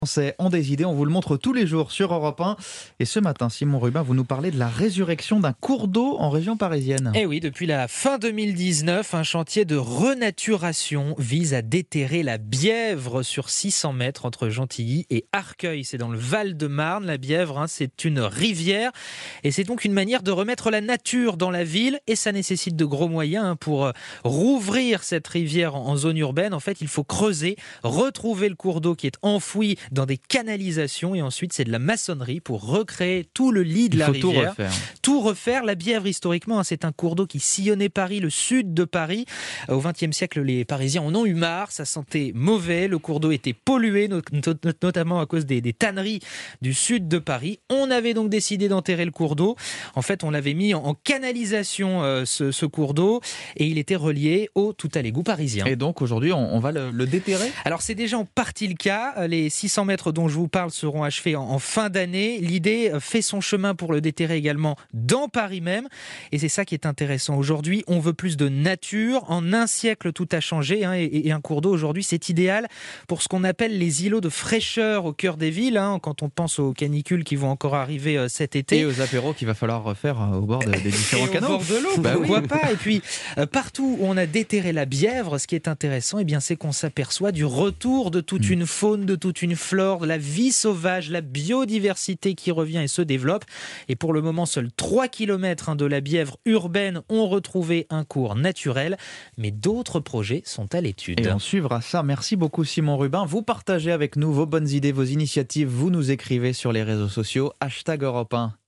Français ont des idées, on vous le montre tous les jours sur Europe 1. Et ce matin, Simon Rubin, vous nous parlez de la résurrection d'un cours d'eau en région parisienne. Eh oui, depuis la fin 2019, un chantier de renaturation vise à déterrer la Bièvre sur 600 mètres entre Gentilly et Arcueil. C'est dans le Val-de-Marne. La Bièvre, c'est une rivière et c'est donc une manière de remettre la nature dans la ville et ça nécessite de gros moyens pour rouvrir cette rivière en zone urbaine. En fait, il faut creuser, retrouver le cours d'eau qui est enfoui dans des canalisations et ensuite c'est de la maçonnerie pour recréer tout le lit de la rivière. Tout refaire. La Bièvre, historiquement, c'est un cours d'eau qui sillonnait Paris, le sud de Paris. Au XXe siècle, les Parisiens en ont eu marre, ça sentait mauvais, le cours d'eau était pollué, notamment à cause des tanneries du sud de Paris. On avait donc décidé d'enterrer le cours d'eau. En fait, on l'avait mis en canalisation, ce cours d'eau, et il était relié au tout à l'égout parisien. Et donc aujourd'hui, on va le déterrer ? Alors c'est déjà en partie le cas. Les 600 mètres dont je vous parle seront achevés en fin d'année. L'idée fait son chemin pour le déterrer également dans Paris même. Et c'est ça qui est intéressant aujourd'hui. On veut plus de nature. En un siècle, tout a changé. Et un cours d'eau aujourd'hui, c'est idéal pour ce qu'on appelle les îlots de fraîcheur au cœur des villes. Quand on pense aux canicules qui vont encore arriver cet été. Et aux apéros qu'il va falloir refaire au bord des différents canaux. Au bord de l'eau, pourquoi pas. Et puis, partout où on a déterré la Bièvre, ce qui est intéressant, c'est qu'on s'aperçoit du retour de toute une faune, de toute une flore, de la vie sauvage, la biodiversité qui revient et se développe. Et pour le moment, seuls 3 kilomètres de la Bièvre urbaine ont retrouvé un cours naturel. Mais d'autres projets sont à l'étude. Et on suivra ça. Merci beaucoup Simon Rubin. Vous partagez avec nous vos bonnes idées, vos initiatives. Vous nous écrivez sur les réseaux sociaux #Europe 1.